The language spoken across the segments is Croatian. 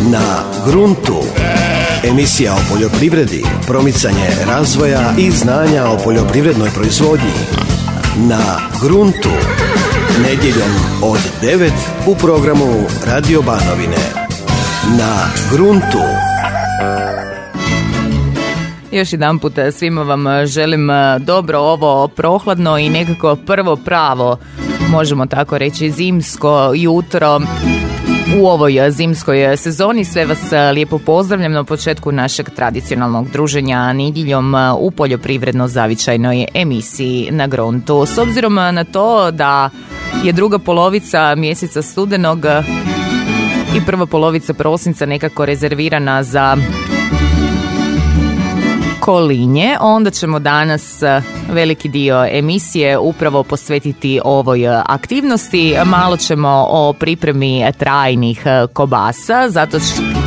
Na gruntu. Emisija o poljoprivredi, promicanje razvoja i znanja o poljoprivrednoj proizvodnji. Na gruntu. Nedjeljom od 9 u programu Radio Banovine. Na gruntu. Još jedan put svima vam želim dobro ovo prohladno i nekako prvo pravo, možemo tako reći, zimsko jutro u ovoj zimskoj sezoni. Sve vas lijepo pozdravljam na početku našeg tradicionalnog druženja nedjeljom u poljoprivredno zavičajnoj emisiji Na gruntu. S obzirom na to da je druga polovica mjeseca studenog i prva polovica prosinca nekako rezervirana za kolinje, onda ćemo danas veliki dio emisije upravo posvetiti ovoj aktivnosti. Malo ćemo o pripremi trajnih kobasa, zato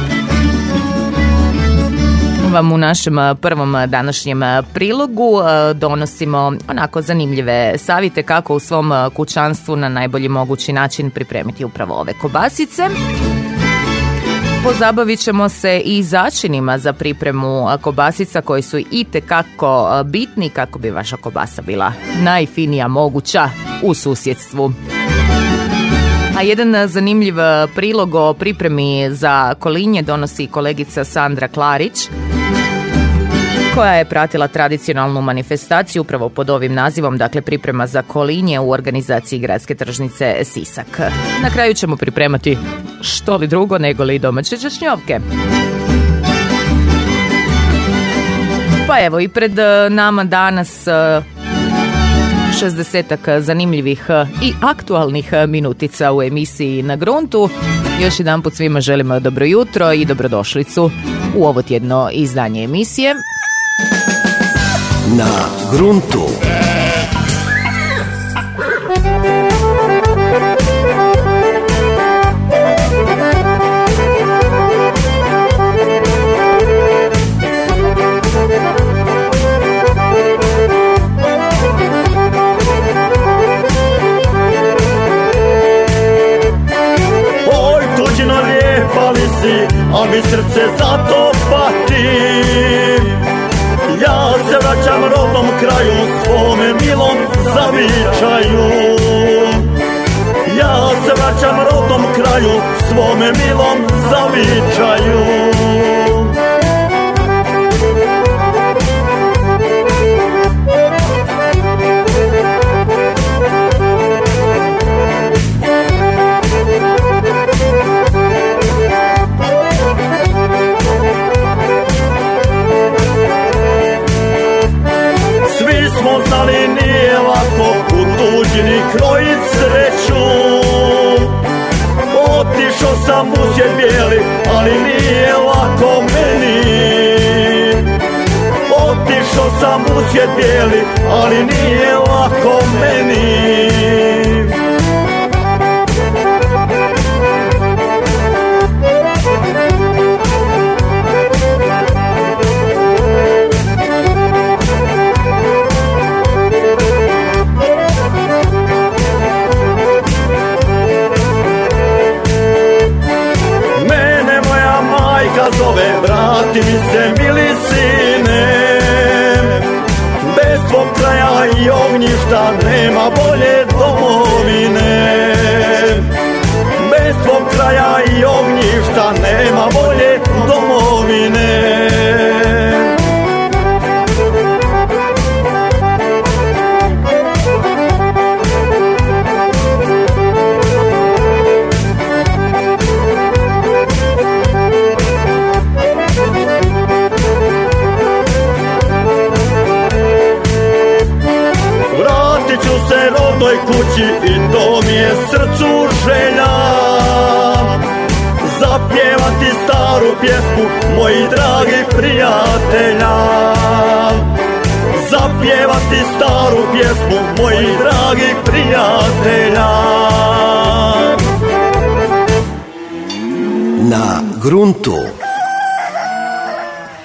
vam u našem prvom današnjem prilogu donosimo onako zanimljive savjete kako u svom kućanstvu na najbolji mogući način pripremiti upravo ove kobasice. Pozabavit ćemo se i začinima za pripremu kobasica koji su itekako bitni kako bi vaša kobasa bila najfinija moguća u susjedstvu. A jedan zanimljiv prilog o pripremi za kolinje donosi kolegica Sandra Klarić, koja je pratila tradicionalnu manifestaciju upravo pod ovim nazivom, dakle priprema za kolinje u organizaciji Gradske tržnice Sisak. Na kraju ćemo pripremati što li drugo nego li domaće češnjovke. Pa evo i pred nama danas 60-ak zanimljivih i aktualnih minutica u emisiji Na gruntu. Još jedan put svima želimo dobro jutro i dobrodošlicu u ovo tjedno izdanje emisije Na gruntu. Oj, tuđino lijepa li si, a mi srce zato pati. Ja se vraćam rodnom kraju, svome milom zavičaju. Ja se vraćam rodnom kraju, svome milom zavičaju. Znali nije lako u tuđini krojit sreću. Otišao sam u svijet bijeli, ali nije lako meni. Otišao sam u svijet bijeli, ali nije lako meni. Zove, vrati mi se mili sine. Bez tvog kraja i ognjišta nema bolje domovine. Bez tvog kraja i ognjišta nema bolje domovine. Se rodnoj kući i to mi je srcu želja. Zapjevati staru pjesmu moji dragi prijatelja. Zapjevati staru pjesmu moji dragi prijatelja. Na gruntu.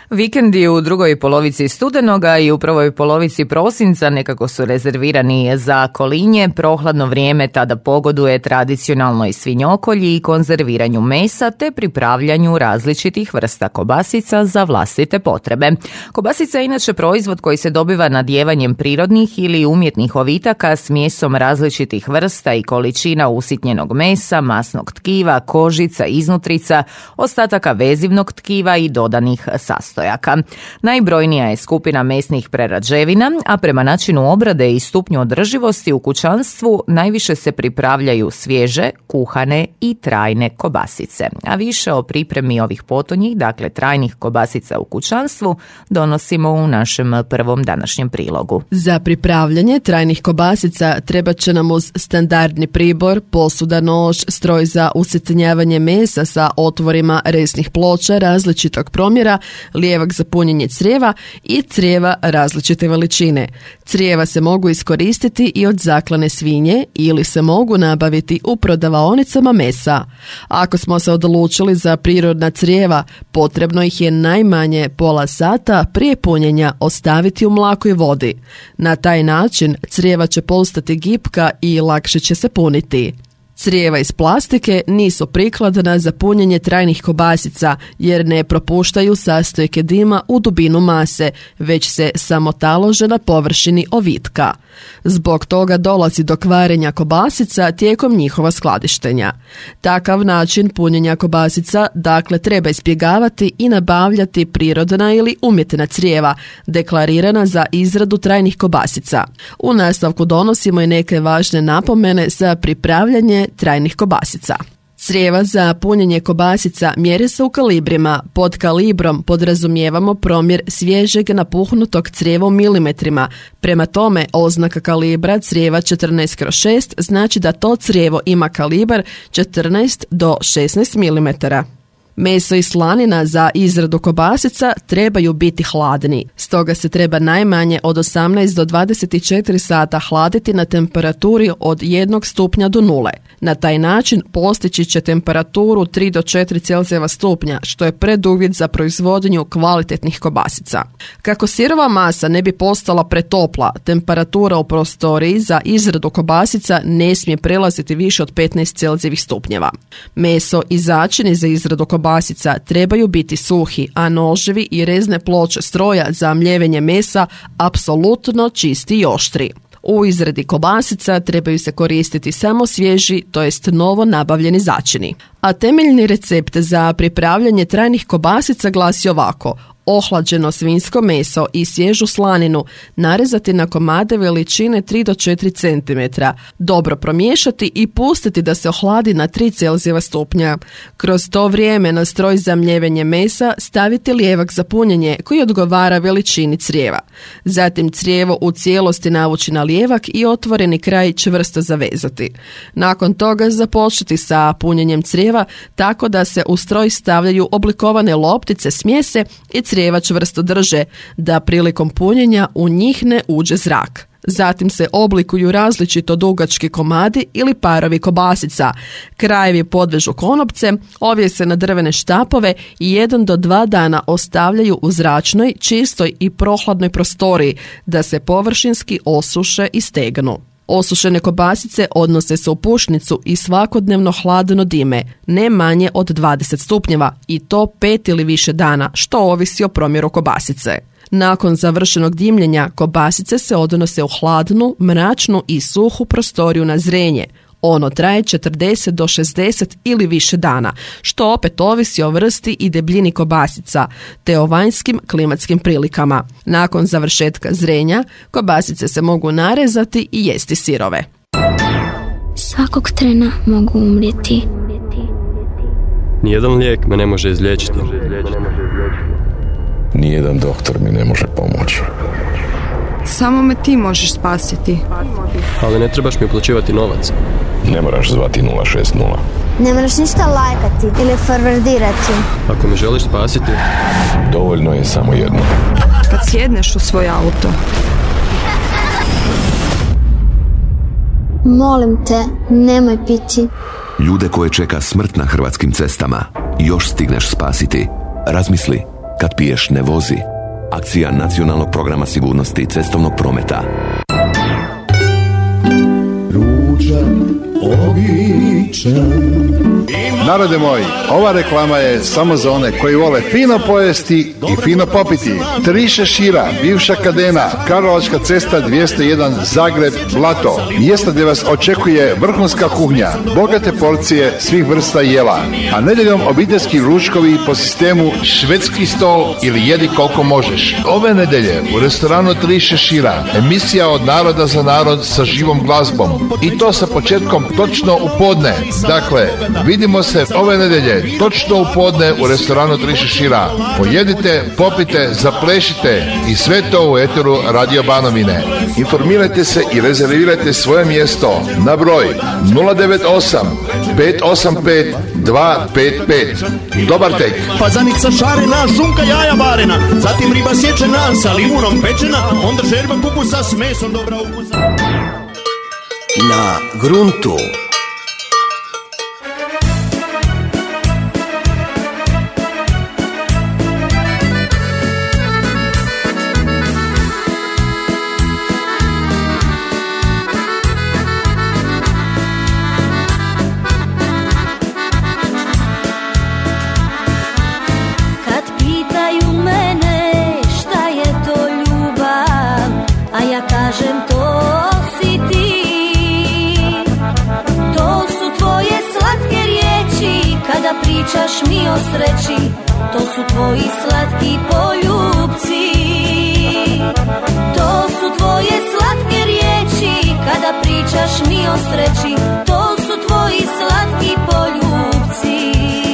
Vikendi u drugoj polovici studenoga i u prvoj polovici prosinca nekako su rezervirani za kolinje. Prohladno vrijeme tada pogoduje tradicionalnoj svinjokolji i konzerviranju mesa te pripravljanju različitih vrsta kobasica za vlastite potrebe. Kobasica je inače proizvod koji se dobiva nadijevanjem prirodnih ili umjetnih ovitaka s mjesom različitih vrsta i količina usitnjenog mesa, masnog tkiva, kožica, iznutrica, ostataka vezivnog tkiva i dodanih sastojaka. Najbrojnija je skupina mesnih prerađevina, a prema načinu obrade i stupnju održivosti u kućanstvu najviše se pripravljaju svježe, kuhane i trajne kobasice. A više o pripremi ovih potonjih, dakle trajnih kobasica u kućanstvu, donosimo u našem prvom današnjem prilogu. Za pripravljanje trajnih kobasica treba će nam uz standardni pribor, posuda, nož, stroj za usitnjavanje mesa sa otvorima reznih ploča različitog promjera, lijevak za punjenje crijeva i crijeva različite veličine. Crijeva se mogu iskoristiti i od zaklane svinje ili se mogu nabaviti u prodavaonicama mesa. Ako smo se odlučili za prirodna crijeva, potrebno ih je najmanje pola sata prije punjenja ostaviti u mlakoj vodi. Na taj način crijeva će postati gipka i lakše će se puniti. Crijeva iz plastike nisu prikladna za punjenje trajnih kobasica jer ne propuštaju sastojke dima u dubinu mase, već se samo talože na površini ovitka. Zbog toga dolazi do kvarenja kobasica tijekom njihova skladištenja. Takav način punjenja kobasica dakle treba izbjegavati i nabavljati prirodna ili umjetna crijeva, deklarirana za izradu trajnih kobasica. U nastavku donosimo i neke važne napomene za pripravljanje trajnih kobasica. Crijeva za punjenje kobasica mjere se u kalibrima. Pod kalibrom podrazumijevamo promjer svježeg napuhnutog crijeva u milimetrima. Prema tome, oznaka kalibra crijeva 14x6 znači da to crijevo ima kalibar 14 do 16 milimetara. Meso i slanina za izradu kobasica trebaju biti hladni, stoga se treba najmanje od 18 do 24 sata hladiti na temperaturi od 1 stupnja do 0. Na taj način postići će temperaturu 3 do 4 Celzijeva stupnja, što je preduvjet za proizvodnju kvalitetnih kobasica. Kako sirova masa ne bi postala pretopla, temperatura u prostoriji za izradu kobasica ne smije prelaziti više od 15 Celzijevih stupnjeva. Meso i začini za izradu kobasica trebaju biti suhi, a noževi i rezne ploče stroja za mljevenje mesa apsolutno čisti i oštri. U izradi kobasica trebaju se koristiti samo svježi, to jest novo nabavljeni začini. A temeljni recept za pripravljanje trajnih kobasica glasi ovako: ohlađeno svinjsko meso i svježu slaninu narezati na komade veličine 3 do 4 cm, dobro promiješati i pustiti da se ohladi na 3 Celzijeva stupnja. Kroz to vrijeme na stroj za mljevenje mesa staviti lijevak za punjenje koji odgovara veličini crijeva. Zatim crijevo u cijelosti navući na lijevak i otvoreni kraj čvrsto zavezati. Nakon toga započeti sa punjenjem crijeva tako da se u stroj stavljaju oblikovane loptice smjese i crijeva čvrsto drže, da prilikom punjenja u njih ne uđe zrak. Zatim se oblikuju različito dugački komadi ili parovi kobasica. Krajevi podvežu konopce, ovjese na drvene štapove i 1 do 2 dana ostavljaju u zračnoj, čistoj i prohladnoj prostoriji da se površinski osuše i stegnu. Osušene kobasice odnose se u pušnicu i svakodnevno hladno dime, ne manje od 20 stupnjeva i to 5 ili više dana, što ovisi o promjeru kobasice. Nakon završenog dimljenja, kobasice se odnose u hladnu, mračnu i suhu prostoriju na zrenje. Ono traje 40 do 60 ili više dana, što opet ovisi o vrsti i debljini kobasica, te o vanjskim klimatskim prilikama. Nakon završetka zrenja, kobasice se mogu narezati i jesti sirove. Svakog trena mogu umrijeti. Nijedan lijek me ne može izliječiti. Nijedan doktor mi ne može pomoći. Samo me ti možeš spasiti. Ali ne trebaš mi uplaćivati novac. Ne moraš zvati 060. Ne moraš ništa lajkati ili forwardirati. Ako me želiš spasiti, dovoljno je samo jedno. Kad sjedneš u svoj auto. Molim te, nemoj piti. Ljude koje čeka smrt na hrvatskim cestama još stigneš spasiti. Razmisli. Kad piješ ne vozi. Akcija Nacionalnog programa sigurnosti cestovnog prometa. Narode moji, ova reklama je samo za one koji vole fino pojesti i fino popiti. 3 šešira, bivša Kadena, Karlovačka cesta 201, Zagreb, Blato. Mjesto gdje vas očekuje vrhunska kuhnja, bogate porcije svih vrsta jela, a nedjeljom obiteljski ručkovi po sistemu švedski stol ili jedi koliko možeš. Ove nedjelje u restoranu 3 šešira, emisija od naroda za narod sa živom glazbom. I to sa početkom točno u podne. Dakle, vidimo se ove nedjelje točno u podne u restoranu 3 šešira. Pojedite, popite, zaplešite i sve to u eteru Radio Banovine. Informirajte se i rezervirajte svoje mjesto na broj 098 585 255. Dobar tek! Pazanica šarena, žunka jaja varena, zatim riba sječena, sa limunom pečena, onda žerba kupusa s mesom dobra ukusa. Na gruntu. Pričaš mi o sreći, to su tvoji slatki poljubci. To su tvoje slatke riječi, kada pričaš mi o sreći, to su tvoji slatki poljubci.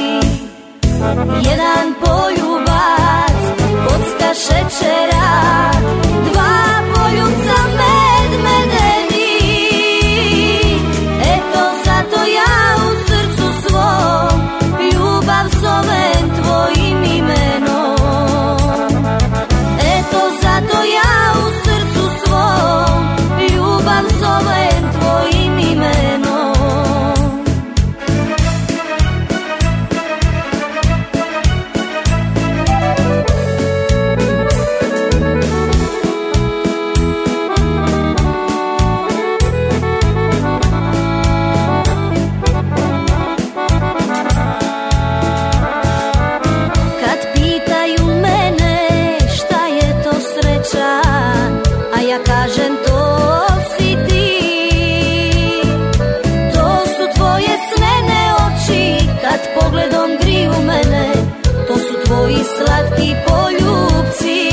Jedan poljubac, kocka šećera, 2 poljubca medeni. Eto zato ja u srcu svom ljubav zovem tvojim imenom. Eto zato ja u srcu svom ljubav zovem tvojim imenom. Kažem to si ti, to su tvoje snene oči, kad pogledom griju mene, to su tvoji slatki poljubci.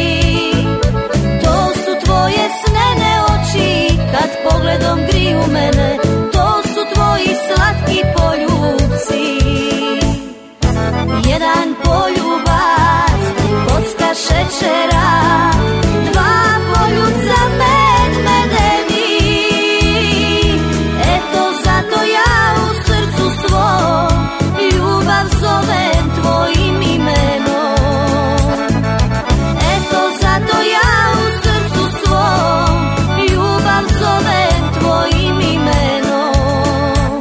To su tvoje snene oči, kad pogledom griju mene, to su tvoji slatki poljubci. Jedan poljubac, kocka šećera, 2 poljubca medeni. Eto zato ja u srcu svom ljubav zovem tvojim imenom. Eto zato ja u srcu svom ljubav zovem tvojim imenom.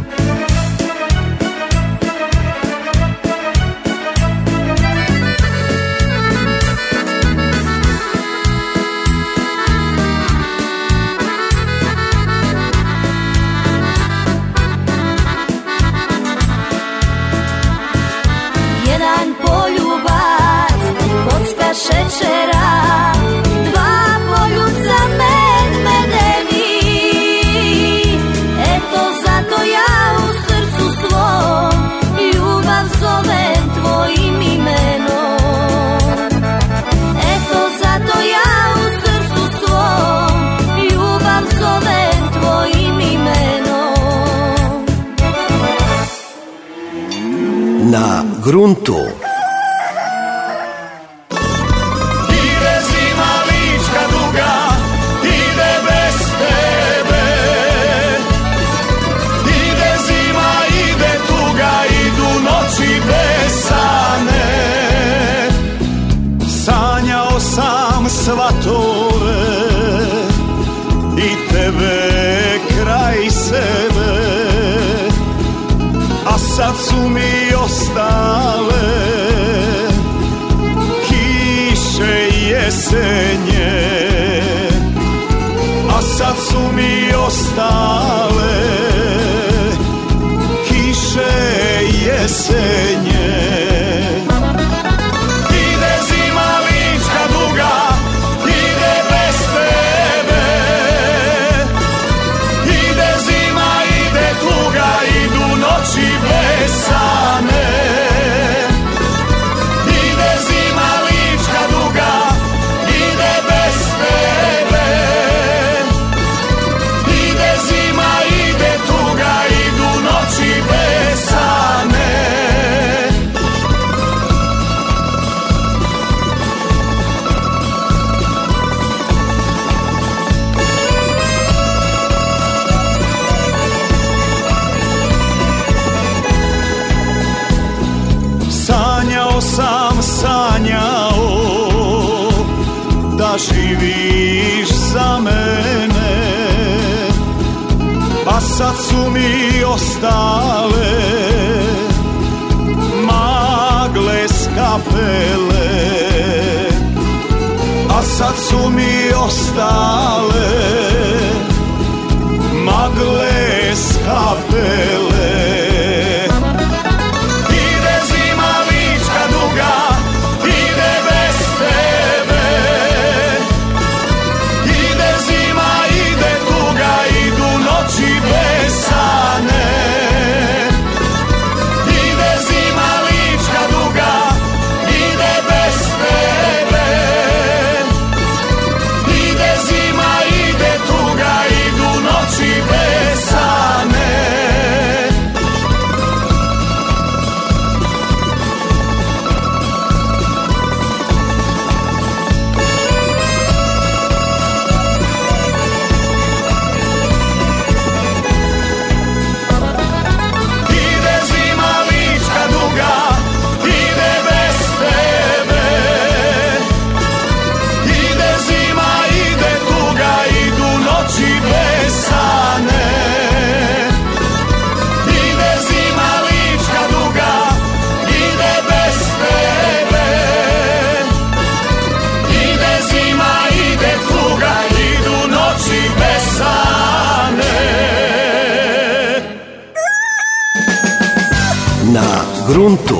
Jedan poljubac, kocka šećera, 2 poljubca medeni. Eto zato ja u srcu svom ljubav zovem tvojim imenom. Eto zato ja u srcu svom ljubav zovem tvojim imenom. Na gruntu. Ide zima lička duga, ide bez tebe. Ide zima, ide tuga, idu noći besane. Sanjao sam svatove i tebe kraj sebe, a sad su mi ostale jesenje, a sad su mi ostale kiše jesenje. Ide zima lička duga, ide bez tebe. Ide zima, ide tuga, idu noći besane. Ide zima lička duga, ide bez tebe. Ide zima, ide tuga, idu noći besane. Sanjao da živiš za mene, a sad su mi ostale magle s kapele. A sad su mi ostale magle s kapele. Gruntu.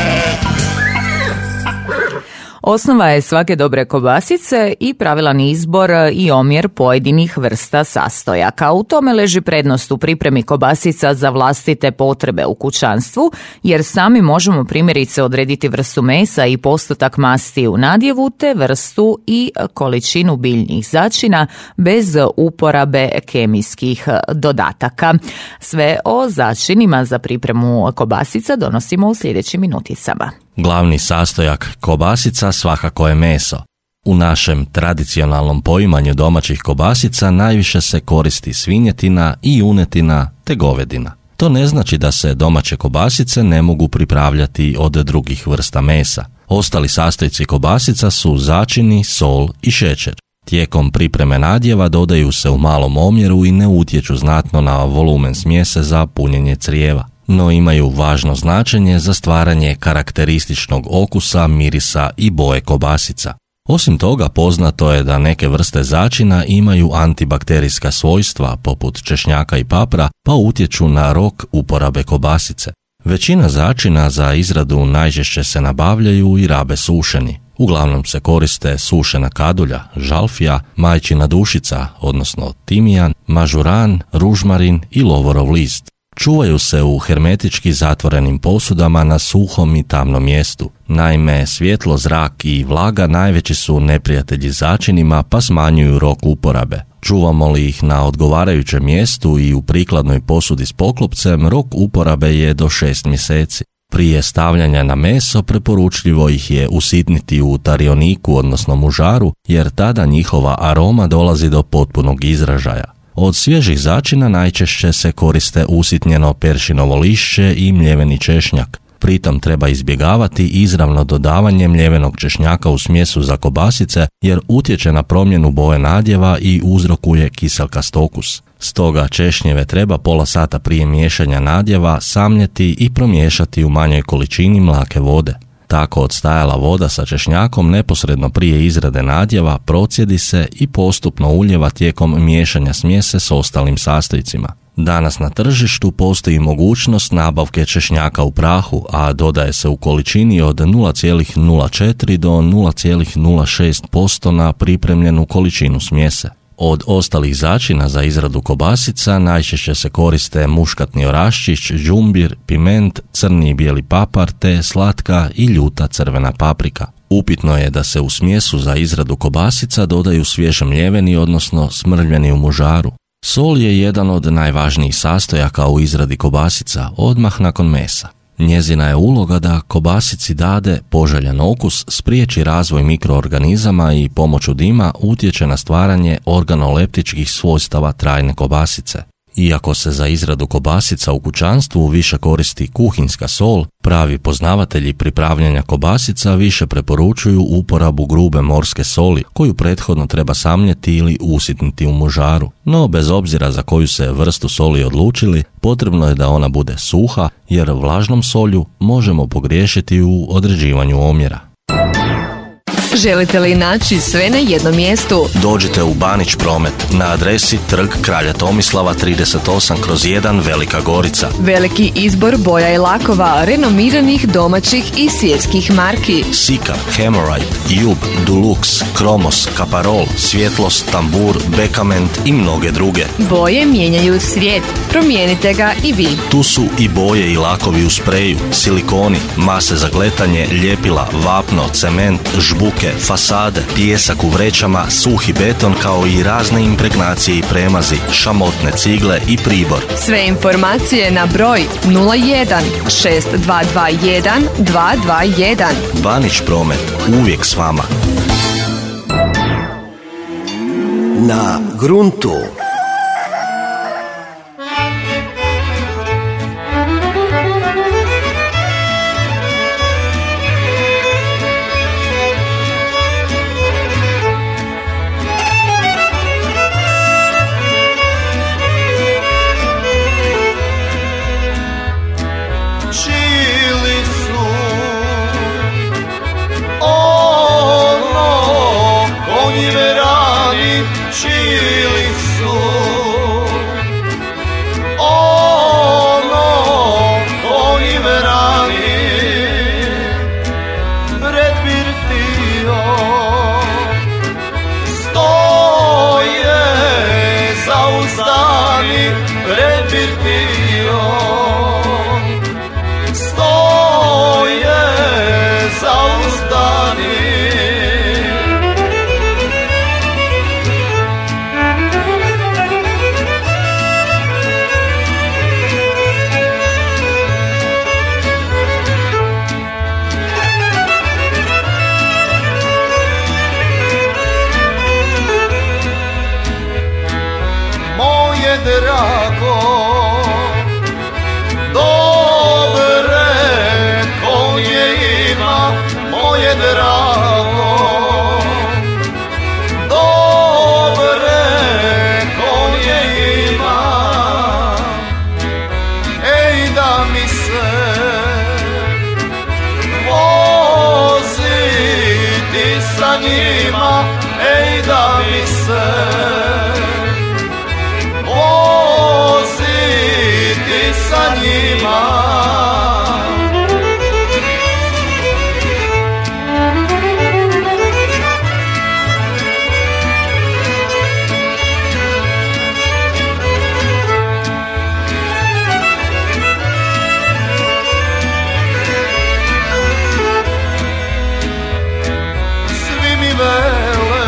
Osnova je svake dobre kobasice i pravilan izbor i omjer pojedinih vrsta sastojaka. U tome leži prednost u pripremi kobasica za vlastite potrebe u kućanstvu, jer sami možemo primjerice odrediti vrstu mesa i postotak masti u nadjevu, te vrstu i količinu biljnih začina bez uporabe kemijskih dodataka. Sve o začinima za pripremu kobasica donosimo u sljedećim minuticama. Glavni sastojak kobasica svakako je meso. U našem tradicionalnom poimanju domaćih kobasica najviše se koristi svinjetina i junetina te govedina. To ne znači da se domaće kobasice ne mogu pripravljati od drugih vrsta mesa. Ostali sastojci kobasica su začini, sol i šećer. Tijekom pripreme nadjeva dodaju se u malom omjeru i ne utječu znatno na volumen smjese za punjenje crijeva, no imaju važno značenje za stvaranje karakterističnog okusa, mirisa i boje kobasica. Osim toga, poznato je da neke vrste začina imaju antibakterijska svojstva, poput češnjaka i papra, pa utječu na rok uporabe kobasice. Većina začina za izradu najčešće se nabavljaju i rabe sušeni. Uglavnom se koriste sušena kadulja, žalfija, majčina dušica, odnosno timijan, mažuran, ružmarin i lovorov list. Čuvaju se u hermetički zatvorenim posudama na suhom i tamnom mjestu. Naime, svjetlo, zrak i vlaga najveći su neprijatelji začinima, pa smanjuju rok uporabe. Čuvamo li ih na odgovarajućem mjestu i u prikladnoj posudi s poklopcem, rok uporabe je do 6 mjeseci. Prije stavljanja na meso preporučljivo ih je usitniti u tarioniku, odnosno mužaru, jer tada njihova aroma dolazi do potpunog izražaja. Od svježih začina najčešće se koriste usitnjeno peršinovo lišće i mljeveni češnjak. Pritom treba izbjegavati izravno dodavanje mljevenog češnjaka u smjesu za kobasice, jer utječe na promjenu boje nadjeva i uzrokuje kiselkast okus. Stoga češnjeve treba pola sata prije miješanja nadjeva samljeti i promiješati u manjoj količini mlake vode. Tako odstajala voda sa češnjakom neposredno prije izrade nadjeva procijedi se i postupno uljeva tijekom miješanja smjese s ostalim sastojcima. Danas na tržištu postoji mogućnost nabavke češnjaka u prahu, a dodaje se u količini od 0,04 do 0,06% na pripremljenu količinu smjese. Od ostalih začina za izradu kobasica najčešće se koriste muškatni oraščić, đumbir, piment, crni i bijeli papar te slatka i ljuta crvena paprika. Upitno je da se u smjesu za izradu kobasica dodaju svježe mljeveni, odnosno smrljeni u mužaru. Sol je jedan od najvažnijih sastojaka u izradi kobasica odmah nakon mesa. Njezina je uloga da kobasici dade poželjan okus, spriječi razvoj mikroorganizama i pomoću dima utječe na stvaranje organoleptičkih svojstava trajne kobasice. Iako se za izradu kobasica u kućanstvu više koristi kuhinjska sol, pravi poznavatelji pripravljanja kobasica više preporučuju uporabu grube morske soli, koju prethodno treba samljeti ili usitniti u mužaru. No, bez obzira za koju se vrstu soli odlučili, potrebno je da ona bude suha, jer vlažnom solju možemo pogriješiti u određivanju omjera. Želite li naći sve na jednom mjestu? Dođite u Banić Promet na adresi Trg Kralja Tomislava 38/1 Velika Gorica. Veliki izbor boja i lakova, renomiranih domaćih i svjetskih marki. Sika, Hemorrhoid, Jub, Dulux, Kromos, Kaparol, Svjetlost, Tambur, Bekament i mnoge druge. Boje mijenjaju svijet, promijenite ga i vi. Tu su i boje i lakovi u spreju, silikoni, mase za gletanje, ljepila, vapno, cement, žbuke, fasade, pijesak u vrećama, suhi beton kao i razne impregnacije i premazi, šamotne cigle i pribor. Sve informacije na broj 01 6221 221. Banić Promet, uvijek s vama. Na gruntu. Vele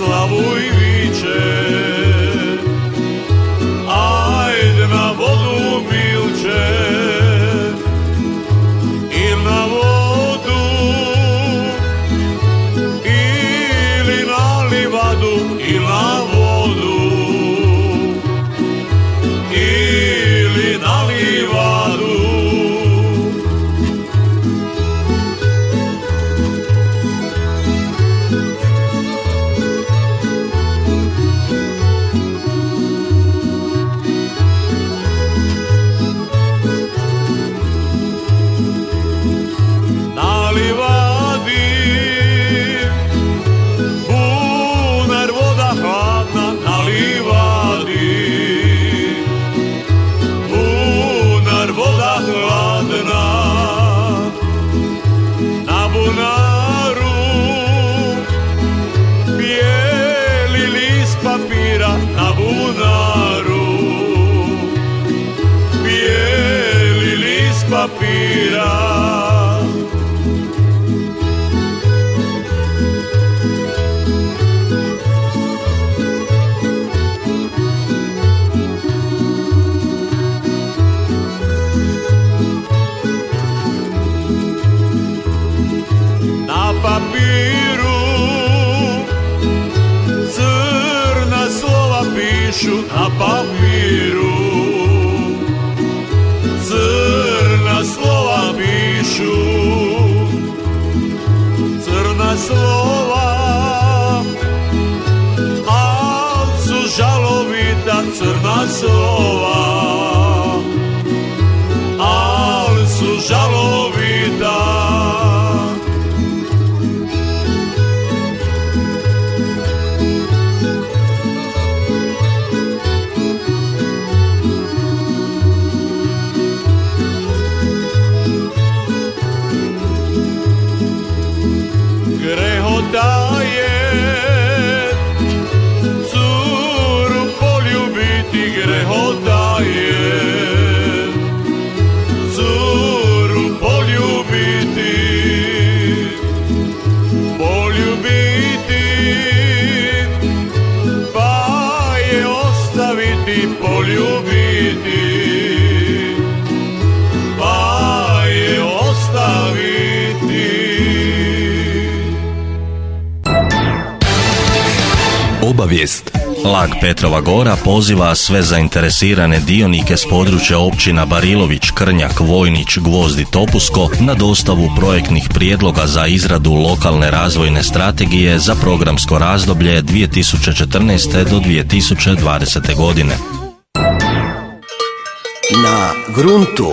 slavu i viče, ajde na vodu milče, ili na vodu, ili na livadu, ili na vodu, ili na livadu. Na papiru crna slova pišu, na papiru crna slova pišu, crna slova, al su žalovita crna slova, al su žalovita. Da je curu poljubiti, grehota je curu poljubiti, poljubiti, pa je ostaviti, poljubiti, pa je ostaviti. Obavijest. Lag Petrova Gora poziva sve zainteresirane dionike s područja općina Barilović, Krnjak, Vojnić, Gvozd i Topusko na dostavu projektnih prijedloga za izradu lokalne razvojne strategije za programsko razdoblje 2014. do 2020. godine. Na gruntu.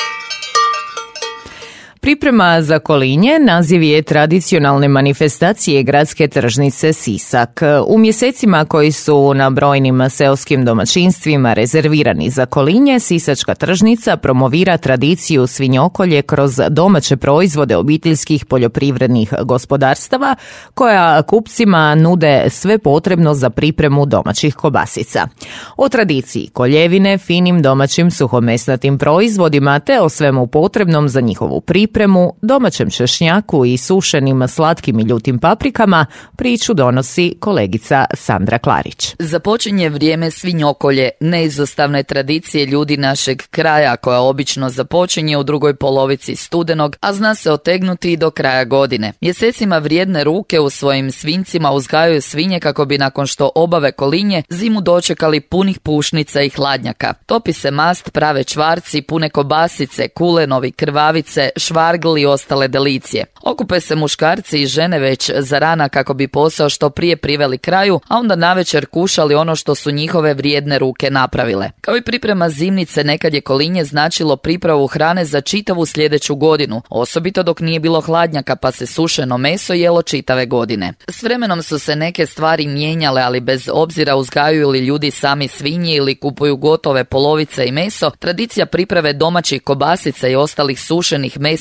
Priprema za Kolinje naziv je tradicionalne manifestacije gradske tržnice Sisak. U mjesecima koji su na brojnim seoskim domaćinstvima rezervirani za Kolinje, Sisačka tržnica promovira tradiciju svinjokolje kroz domaće proizvode obiteljskih poljoprivrednih gospodarstava koja kupcima nude sve potrebno za pripremu domaćih kobasica. O tradiciji koljevine, finim domaćim suhomesnatim proizvodima te o svemu potrebnom za njihovu pripremu, domaćem češnjaku i sušenim slatkim i ljutim paprikama priču donosi kolegica Sandra Klarić. Započinje vrijeme svinjokolje, neizostavne tradicije ljudi našeg kraja koja obično započinje u drugoj polovici studenog, a zna se otegnuti i do kraja godine. Mjesecima vrijedne ruke u svojim svinjcima uzgajaju svinje kako bi nakon što obave Kolinje zimu dočekali punih pušnica i hladnjaka. Topi se mast, prave čvarci, pune kobasice, kulenovi, krvavice, švargl i ostale delicije. Okupe se muškarci i žene već za rana kako bi posao što prije priveli kraju, a onda navečer kušali ono što su njihove vrijedne ruke napravile. Kao i priprema zimnice, nekad je Kolinje značilo pripravu hrane za čitavu sljedeću godinu, osobito dok nije bilo hladnjaka pa se sušeno meso jelo čitave godine. S vremenom su se neke stvari mijenjale, ali bez obzira uzgajaju li ljudi sami svinje ili kupuju gotove polovice i meso, tradicija priprave domaćih kobasica i ostalih sušenih mesnih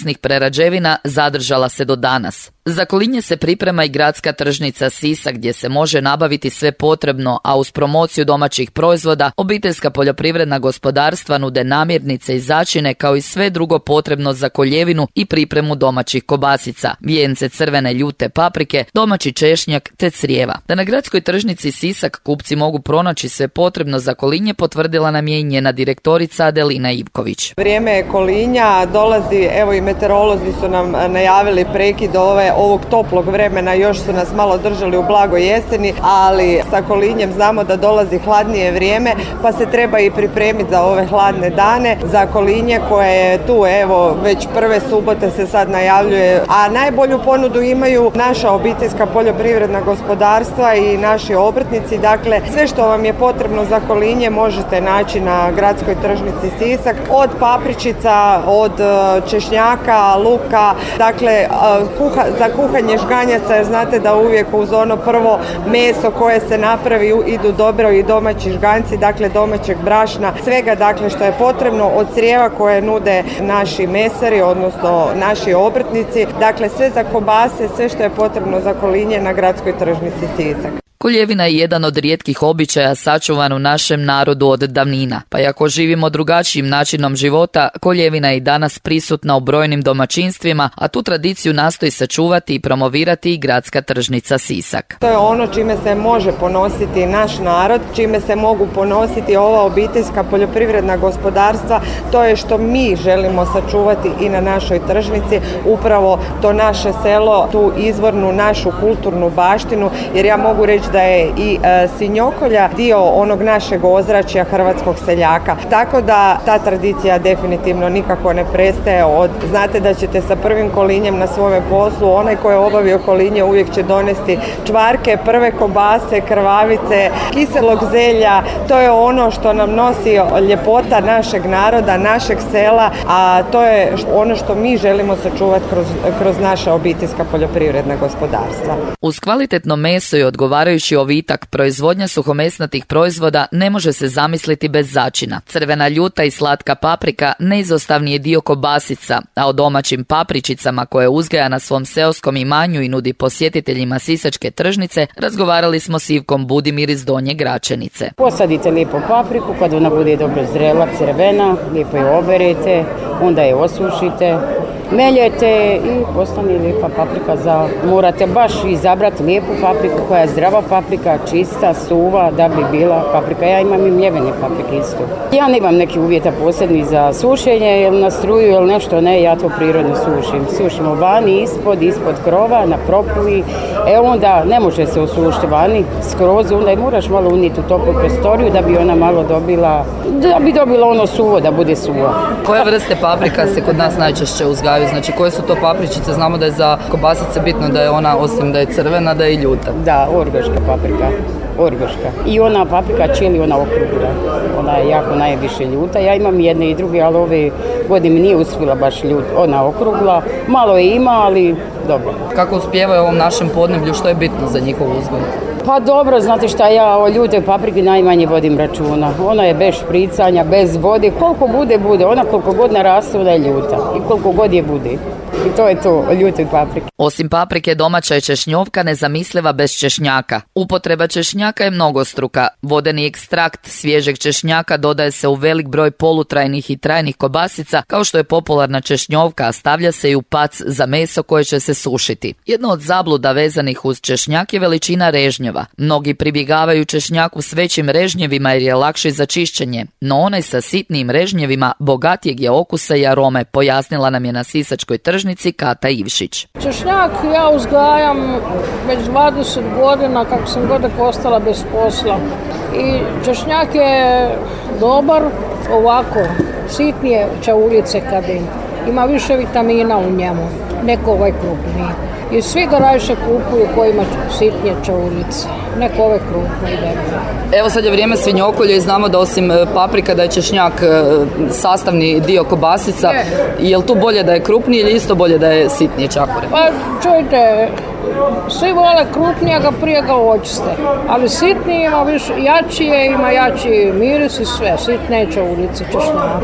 mesnih prerađevina zadržala se do danas. Za kolinje se priprema i gradska tržnica Sisak gdje se može nabaviti sve potrebno, a uz promociju domaćih proizvoda obiteljska poljoprivredna gospodarstva nude namirnice i začine kao i sve drugo potrebno za koljevinu i pripremu domaćih kobasica, vijence crvene ljute paprike, domaći češnjak te crijeva. Da na gradskoj tržnici Sisak kupci mogu pronaći sve potrebno za kolinje potvrdila nam je i njena direktorica Adelina Ivković. Vrijeme je kolinja, dolazi, evo i meteorolozi su nam najavili prekid ovog toplog vremena, još su nas malo držali u blagoj jeseni, ali sa kolinjem znamo da dolazi hladnije vrijeme, pa se treba i pripremiti za ove hladne dane. Za kolinje koje je tu, evo, već prve subote se sad najavljuje, a najbolju ponudu imaju naša obiteljska poljoprivredna gospodarstva i naši obrtnici. Dakle, sve što vam je potrebno za kolinje možete naći na gradskoj tržnici Sisak, od papričica, od češnjaka, luka, dakle, za kuhanje žganjaca, jer znate da uvijek uz ono prvo meso koje se napravi idu dobro i domaći žganci, dakle domaćeg brašna, svega dakle što je potrebno, od crijeva koje nude naši mesari, odnosno naši obrtnici, dakle sve za kobase, sve što je potrebno za kolinje na gradskoj tržnici Sisak. Koljevina je jedan od rijetkih običaja sačuvan u našem narodu od davnina, pa iako živimo drugačijim načinom života, koljevina je i danas prisutna u brojnim domaćinstvima, a tu tradiciju nastoji sačuvati i promovirati i gradska tržnica Sisak. To je ono čime se može ponositi naš narod, čime se mogu ponositi ova obiteljska poljoprivredna gospodarstva, to je što mi želimo sačuvati i na našoj tržnici, upravo to naše selo, tu izvornu našu kulturnu baštinu, jer ja mogu reći da je i svinjokolja dio onog našeg ozračja hrvatskog seljaka. Tako da ta tradicija definitivno nikako ne prestaje znate da ćete sa prvim kolinjem na svome poslu, onaj ko je obavio kolinje uvijek će donesti čvarke, prve kobase, krvavice, kiselog zelja. To je ono što nam nosi ljepota našeg naroda, našeg sela, a to je ono što mi želimo sačuvati kroz naša obiteljska poljoprivredna gospodarstva. Uz kvalitetno meso i odgovarajući ovitak, proizvodnja suhomesnatih proizvoda ne može se zamisliti bez začina. Crvena ljuta i slatka paprika neizostavni je dio kobasica, a o domaćim papričicama koje uzgaja na svom seoskom imanju i nudi posjetiteljima sisačke tržnice razgovarali smo s Ivkom Budimir iz Donje Gračenice. Posadite lijepo papriku, kad ona bude dobro zrela, crvena, lijepo je oberete, onda je osušite, meljete i postane lijepa paprika. Morate baš izabrati lijepu papriku koja je zdrava paprika, čista, suva, da bi bila paprika. Ja imam i mljevene paprike isto. Ja nemam neki uvjeta posebni za sušenje, jel na struju ili nešto, ne, ja to prirodno sušim. Sušimo vani, ispod krova, na propuli. Onda ne može se osušiti vani skroz, onda je moraš malo unijeti u toplu prostoriju da bi ona malo dobila ono suvo, da bude suvo. Koje vrste paprika se kod nas najčešće uzgajaju? Znači, koje su to papričice? Znamo da je za kobasice bitno da je ona, osim da je crvena, da je i ljuta. Da, orgaška paprika. I ona paprika čili, ona okrugla. Ona je jako najviše ljuta. Ja imam jedne i druge, ali ove godine nije uspjela baš ona okrugla. Malo je ima, ali dobro. Kako uspijevaju u ovom našem podneblju, što je bitno za njihov uzgoj? Pa dobro, znate šta, ja o ljute paprike najmanje vodim računa. Ona je bez špricanja, bez vode. Koliko bude. Ona koliko god naraste, ona je ljuta. I koliko god je bude. I to je to o ljutoj paprike. Osim paprike, domaća je češnjovka nezamisliva bez češnjaka. Upotreba češnjaka je mnogostruka. Vodeni ekstrakt svježeg češnjaka dodaje se u velik broj polutrajnih i trajnih kobasica, kao što je popularna češnjovka, a stavlja se i u pac za meso koje će se sušiti. Jedno od zabluda vezanih uz češnjak je veličina režnjeva. Mnogi pribjegavaju češnjaku s većim režnjevima jer je lakši za čišćenje, no onaj sa sitnijim režnjevima bogatijeg je okusa i arome, pojasnila nam je na sisačkoj tržnici Kata Ivšić. Češnjak ja uzgajam već 20 godina kako sam god ostala bez posla. I češnjak je dobar, ovako, sitnije čauljice kad ima više vitamina u njemu, neko ovaj krupniji. I svi ga najviše kupuju koji ima sitnije čauljice, neko ove krupne ide. Evo sad je vrijeme svinjokolje i znamo da osim paprika da je češnjak sastavni dio kobasica. Je li tu bolje da je krupniji ili isto bolje da je sitnije čakure? Pa čujte, svi vole krupnijega prije ga očiste, ali sitniji ima više, jači je, ima jači miris i sve, sitneće ulici češnjaka.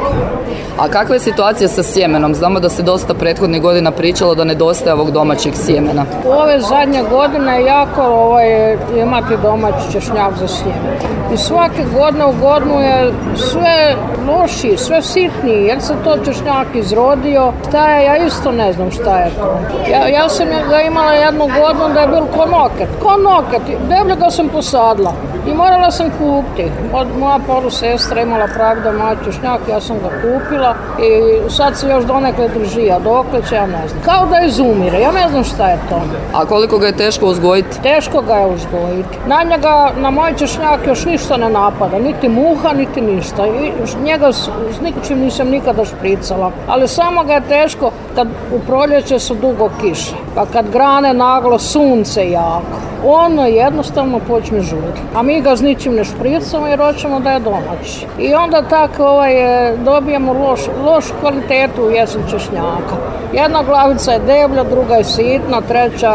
A kakva je situacija sa sjemenom? Znamo da se dosta prethodnih godina pričalo da nedostaje ovog domaćeg sjemena. U ove zadnje godine jako imati domaći češnjak za sjeme. I svake godine u godinu je sve lošiji, sve sitniji, jer se to češnjak izrodio. Šta je, ja isto ne znam šta je to. Ja sam ga imala jednu godinu da je bil ko noket, deblje ga sam posadila i morala sam kupiti. Moja polusestra imala pravi domaći češnjak, ja sam ga kupila i sad se još donekle drži, a dokle će, ja ne znam. Kao da izumire, ja ne znam šta je to. A koliko ga je teško uzgojiti? Teško ga je uzgojiti. Na moj češnjak još ništa ne napada, niti muha, niti ništa. I njega s ničim nisam nikada špricala. Ali samo ga je teško kad u proljeće su dugo kiše. Pa kad grane naglo sunce jako, on jednostavno počne žuti. A mi ga s ničim ne špricamo jer hoćemo da je domaći. I onda tako dobijemo lošu kvalitetu jesen češnjaka. Jedna glavica je deblja, druga je sitna, treća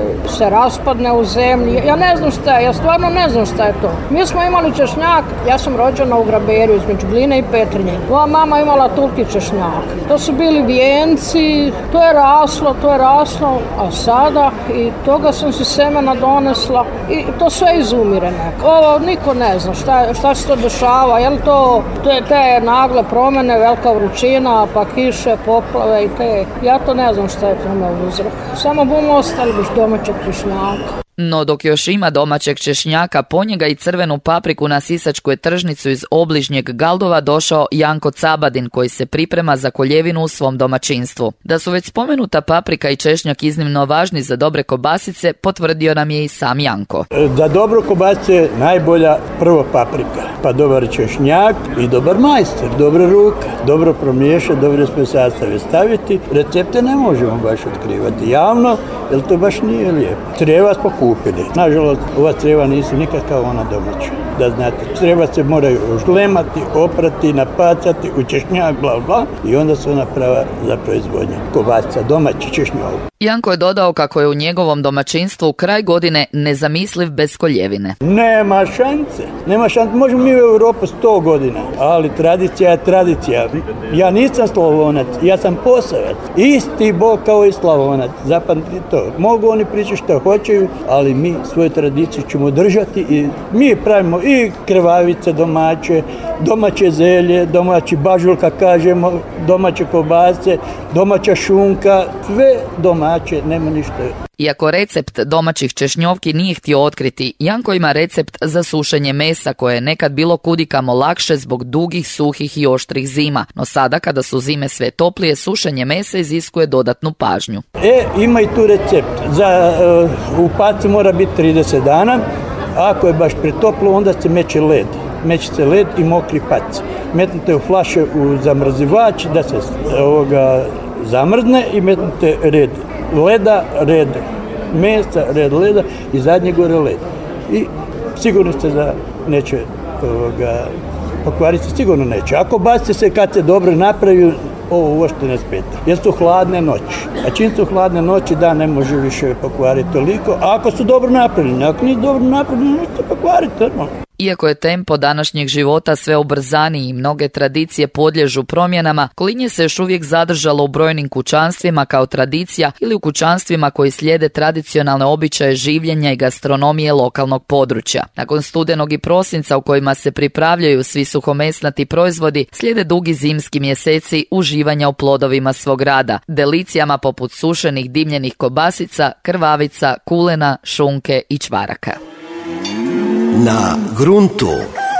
se raspadne u zemlji. Ja ne znam šta je, ja stvarno ne znam šta je to. Mi smo imali češnjak, ja sam rođena u Graberju između Gline i Petrinje. Moja mama imala tulki češnjak. To su bili vijenci, to je raslo, a sada i toga sam si semena donesla i to sve izumire neko. Ovo niko ne zna šta se to dešava, je li to te nagle promjene, velika vrućina, pa kiše, poplave i te. Ja to ne znam šta je tome uzrok. Samo bomo ostali bez domaćeg češnjaka. No dok još ima domaćeg češnjaka, po njega i crvenu papriku na sisačku je tržnicu iz obližnjeg Galdova došao Janko Cabadin, koji se priprema za koljevinu u svom domaćinstvu. Da su već spomenuta paprika i češnjak iznimno važni za dobre kobasice, potvrdio nam je i sam Janko. Za dobro kobasice najbolja prvo paprika, pa dobar češnjak i dobar majstor, dobra ruka, dobro promiješati, dobre sve sastave staviti. Recepte ne možemo baš otkrivati javno, jer to baš nije lijepo. Treba spokupiti. Nažalost, ova creva nisu nikad kao ona domaća. Da znate, creva se moraju žlemati, oprati, napacati, u češnjak, bla, bla, i onda se ona prava za proizvodnju kobasica, domaći češnjak. Janko je dodao kako je u njegovom domaćinstvu kraj godine nezamisliv bez koljevine. Nema šanse. Možemo mi u Europu 100 godina, ali tradicija je tradicija. Ja nisam Slavonac, ja sam Posavac. Isti Bog kao i Slavonac. Zapamtite to. Mogu oni pričati što hoćeju, ali mi svoju tradiciju ćemo držati i mi pravimo i krvavice domaće, domaće zelje, domaći bažulka kažemo, domaće kobase, domaća šunka, sve domaće, nema ništa. Iako recept domaćih češnjovki nije htio otkriti, Janko ima recept za sušenje mesa koje je nekad bilo kudikamo lakše zbog dugih, suhih i oštrih zima. No sada, kada su zime sve toplije, sušenje mesa iziskuje dodatnu pažnju. Ima i tu recept. U pacu mora biti 30 dana. Ako je baš pretoplo, onda se meće led. Meće se led i mokri pac. Metnite u flaše u zamrzivač da se zamrzne i metnite red leda, red mesa, red leda i zadnje gore led. I sigurno ste da neće pokvariti, sigurno neće. Ako bacite se kad se dobro napravi, ovo uopšte ne smeta. Jer su hladne noći. A čim su hladne noći, da ne može više pokvariti toliko. A ako su dobro napravljeni, ako nisu dobro napravljeni, neće pokvariti normalno. Iako je tempo današnjeg života sve ubrzaniji i mnoge tradicije podliježu promjenama, kolinje se još uvijek zadržalo u brojnim kućanstvima kao tradicija ili u kućanstvima koji slijede tradicionalne običaje življenja i gastronomije lokalnog područja. Nakon studenog i prosinca u kojima se pripravljaju svi suhomesnati proizvodi, slijede dugi zimski mjeseci uživanja u plodovima svog rada, delicijama poput sušenih dimljenih kobasica, krvavica, kulena, šunke i čvaraka. Na gruntu.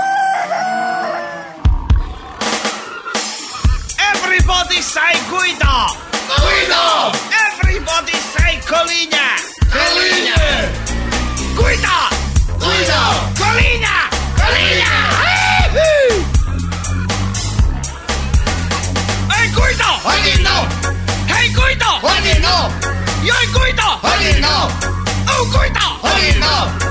Everybody say Guido! Guido! Everybody say Kolinja! Kolinja! Guido! Guido! Kolinja! Kolinja! Hey Guido! Hodino! Hey Guido! Hodino! Joj Guido! Hodino! Oh Guido! Hodino!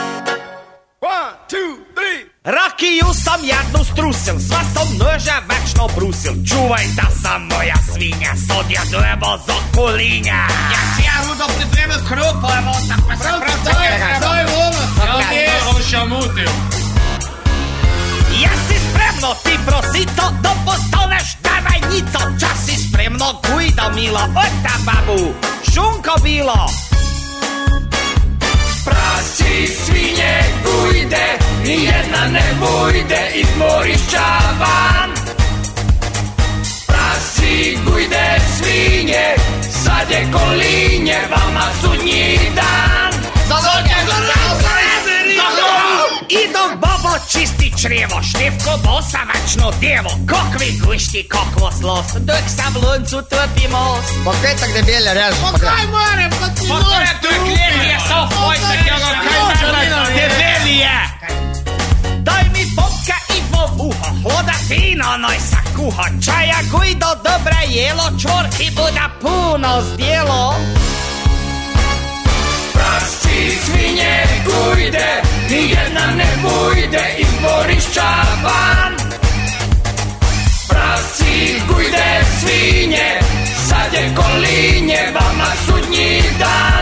Rakiju sam jednu strusil, sva sam nože već strašno brusil. Čuvaj da sam moja svinja, sodjedujemo z okulinja. Ja si ja Rudo pripremil krupo, evo tako se pročekaj. Daj ono, Ja si spremno ti prosico, da postaneš davajnico. Čas si spremno gujdo milo, ota babu, šunko bilo. Prasi, svinje, gujde, nijedna ne vujde iz dvorišća van. Prasi, gujde, svinje, sad je kolinje, vama sudnji dan. Idom bobo čisti črijevo, števko bosavačno djevo. Kokvi gušti, kokvo slos, dok sam luncu trpi most. Po petak debelje režem. Pa kaj more, pa ti nož. Pa to je kljenije, so fojtek, jogo, kaj more, debelije. Daj mi popka i vovuho, hloda fino, noj sa kuho. Čaja gujdo, dobra jelo, čvorki buda puno zdjelo. Prasci, svinje, gujde, nijedna ne vujde iz dvorišća van. Prasci, gujde, svinje, sad je kolinje, vama sudnji dan.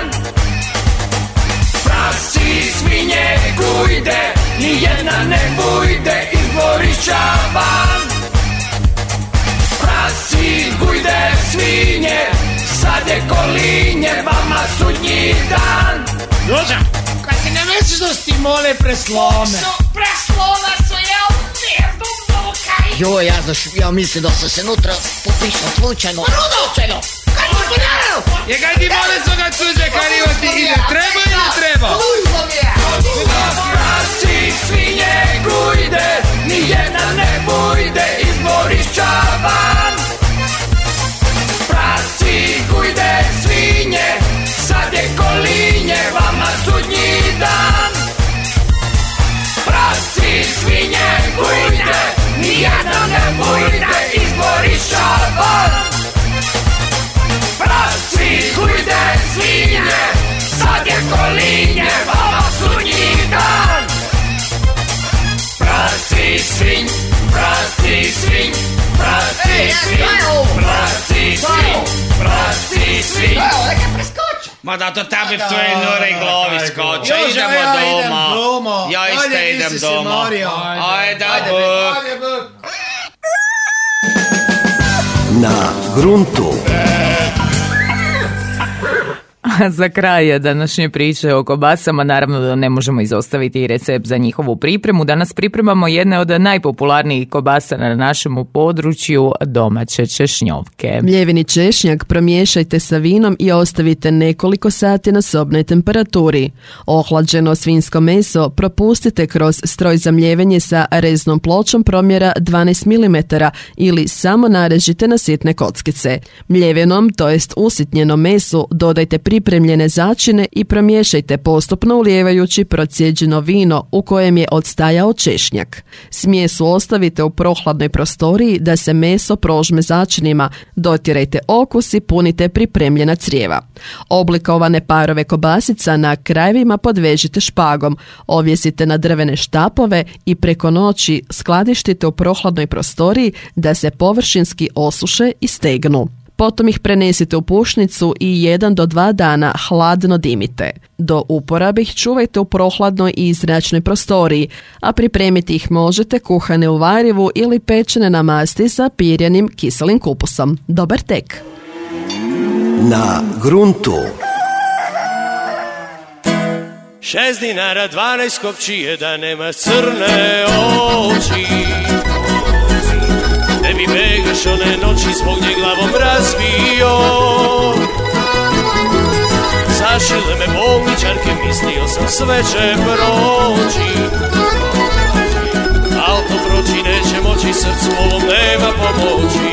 Prasci, svinje, gujde, nijedna ne vujde iz dvorišća van. Prasci, gujde, svinje, sad je kolinje, vama sudnji dan. Dođa, kaj ti ne misliš da ti mole preslome? Preslome su ja u mjerdu vukaj. Ja mislim da sam se nutra popišao slučajno. Slučajno? Kaj ti ponjarao? Je kaj ti mole su ga tuđe karivo ti ide, treba ili ne treba? Prasci, svinje, gujde, nijedna ne bujde iz dvorišća van. Prasci, gujde, svinje, sad je kolinje, vama sudnji dan. Prasci, svinje, gujde, nijedna ne bujde iz dvorišća van. Prasci, gujde, svinje, sad je kolinje, vama sudnji dan. Prasci, svinj, prasci, svinj, prasci, svinj, prasci, svinj, prasci, svinj. Ma da to tebi tu je nore glavi skoča. Idemo doma. Ja isto idem doma. Ajde, buk. Na gruntu. Za kraj današnje priče o kobasama naravno da ne možemo izostaviti i recept za njihovu pripremu. Danas pripremamo jedne od najpopularnijih kobasa na našemu području, domaće češnjovke. Mljeveni češnjak promiješajte sa vinom i ostavite nekoliko sati na sobnoj temperaturi. Ohlađeno svinjsko meso propustite kroz stroj za mljevenje sa reznom pločom promjera 12 mm ili samo narežite na sitne kockice. Mljevenom, to jest usitnjenom mesu, dodajte pripremljene začine i promiješajte postupno ulijevajući procijeđeno vino u kojem je odstajao češnjak. Smjesu ostavite u prohladnoj prostoriji da se meso prožme začinima, dotjerajte okus i punite pripremljena crijeva. Oblikovane parove kobasica na krajevima podvežite špagom, ovjesite na drvene štapove i preko noći skladištite u prohladnoj prostoriji da se površinski osuše i stegnu. Potom ih prenesite u pušnicu i 1 do 2 dana hladno dimite. Do uporabe ih čuvajte u prohladnoj i zračnoj prostoriji, a pripremiti ih možete kuhane u varivu ili pečene na masti sa pirjanim kiselim kupusom. Dobar tek! Na gruntu. 6 dinara, 12 kopčije, da nema crne oči. Ne mi begaš one noći, zbog nje glavom razbio. Zašile me bolničarke, mislio sam sve će proći. Al to proći neće moći, srcu ovom nema pomoći.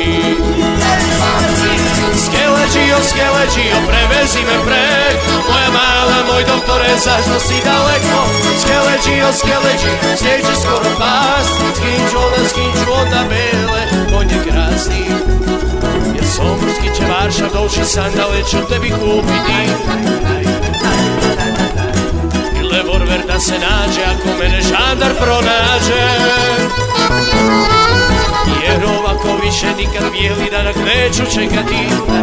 Skeleđio, prevezi me preko. Moja mala, moj doktore, zašto si daleko? Skeleđio, sljedeći skoro pas. Skinču onda bele konje krasti. Jer somborski će Varšav doći, sandale ću tebi kupiti. I revolver da se nađe, ako mene žandar pronađe. Jer tako više nikad bijeli danak neću čekati.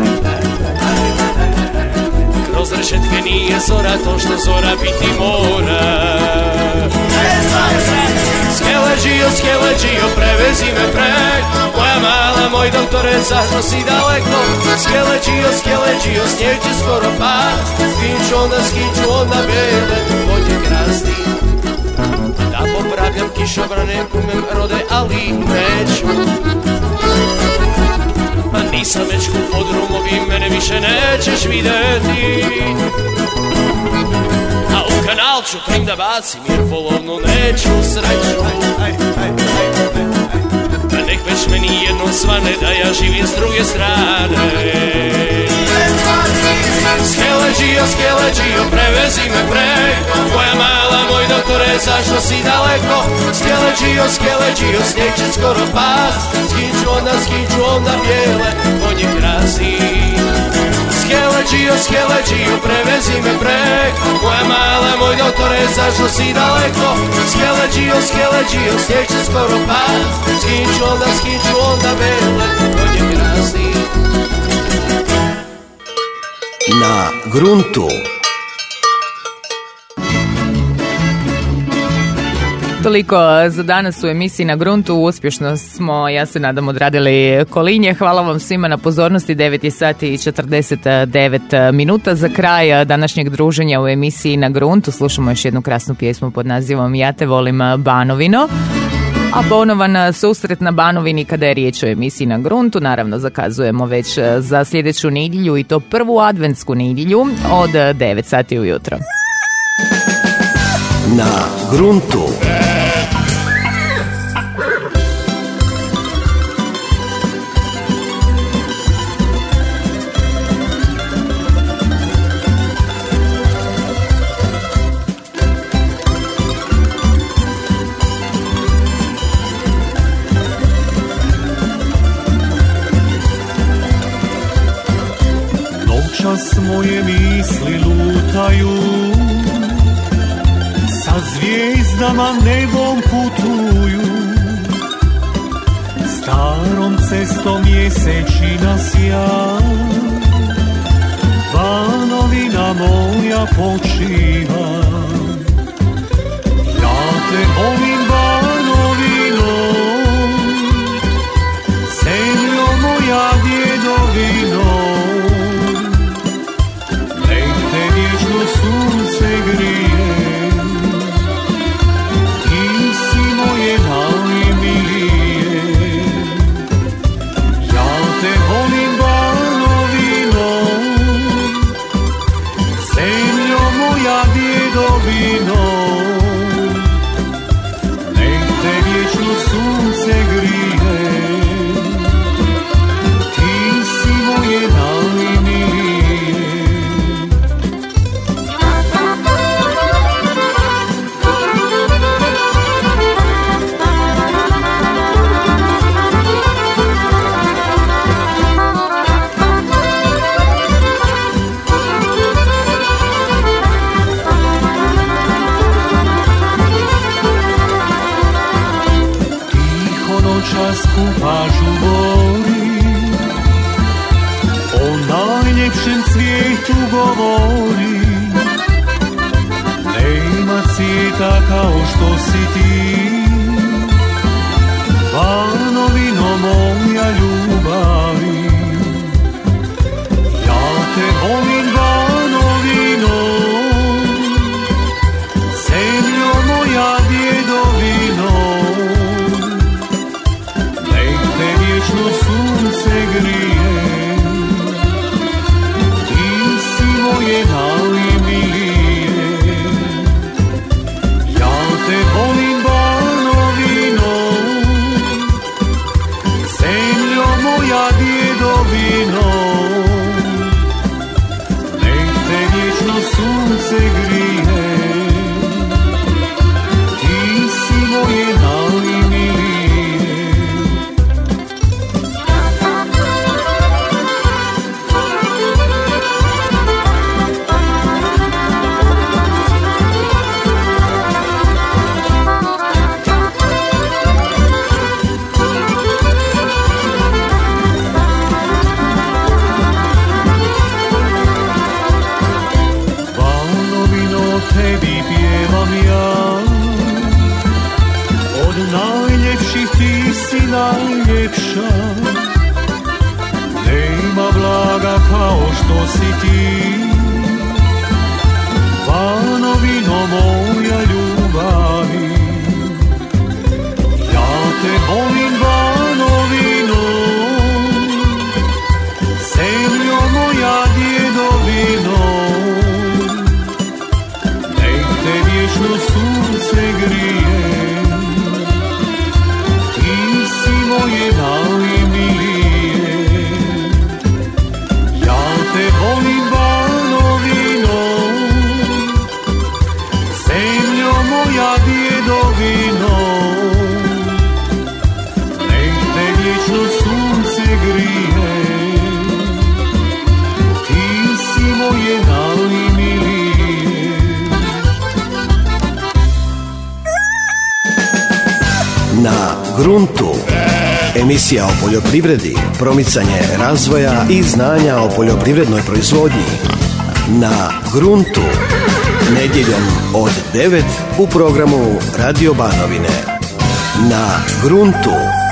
Kroz rešetke nije zora to što zora biti mora. Skeleđio, prevezi me prek, moja mala, moj doktore, zašto si daleko? Skeleđio, snijeg će skoro past, skinču onda bele, vodnje krasti. Da popravljam kišobrane, umem rode, ali neću. Ma nisam već u podrumovi, mene više nećeš vidjeti. A u kanal ću prim da bacim, jer polovnu neću sreću. Da nek već meni jednom svane, da ja živim s druge strane. Skeleđio, prevezi me preko, moja mala, moj doktore, zašto si daleko? Skeleđio, snijeg će skoro past, skinču onda bijele, konje krasi. Skeleđio, prevezi me preko, moja mala, moj doktore, zašto si daleko? Skeleđio, snijeg će skoro past, skinču onda bijele, konje krasi. Na gruntu. Toliko za danas u emisiji Na gruntu. Uspješno smo, ja se nadam, odradili kolinje. Hvala vam svima na pozornosti. 9 sati i 49 minuta. Za kraj današnjeg druženja u emisiji Na gruntu slušamo još jednu krasnu pjesmu pod nazivom Ja te volim Banovino. A ponovan susret na Banovini kada je riječ o emisiji Na gruntu naravno zakazujemo već za sljedeću nedjelju, i to prvu adventsku nedjelju od 9 sati ujutro. Na gruntu. Noćas moje misli lutaju, sa zvijezdama nebom putuju, starom cestom mjesečina sja, Banovina moja počiva. Ja te volim Banovino, zemljo moja djedovino, sunce grije, ti si moje najmilije. Ja te volim Banovino, zemljo moja djedovino, nek te vječno sunce grije, ti si moje najmilije. Kupaš u gori, o najljepšem cvijetu govori. Nema cvijeta kao što si ti, Banovino moja ljubavi. Ja te volim Banovino, zemljo moja djedovino, sunce grije, ti si moje najmilije. Ja te volim Banovino, zemljo moja djedovino, nek te vječno sunce grije, ti si moje najmilije. tebi pjevam ja. Od najljepših ti si najljepša, nema blaga kao što si ti. Banovino moja ljubavi, ja te volim Banovino, zemljo moja djedovino, nek te vječno sunce grije, ti si moje najmilije. Ja te volim Banovino, zemljo moja djedovino, nek te vječno sunce grije, ti si moje najmilije. Na gruntu. Emisija o poljoprivredi, promicanje razvoja i znanja o poljoprivrednoj proizvodnji. Na gruntu. Nedjeljom od 9 u programu Radio Banovine. Na gruntu.